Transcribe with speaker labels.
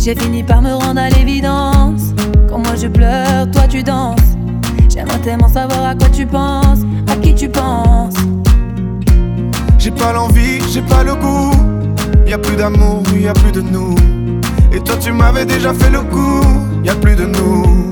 Speaker 1: J'ai fini par me rendre à l'évidence. Quand moi je pleure, toi tu danses. J'aimerais tellement savoir à quoi tu penses, à qui tu penses.
Speaker 2: J'ai pas l'envie, j'ai pas le goût. Y'a plus d'amour, y'a plus de nous. Et toi tu m'avais déjà fait le coup. Y'a plus de nous.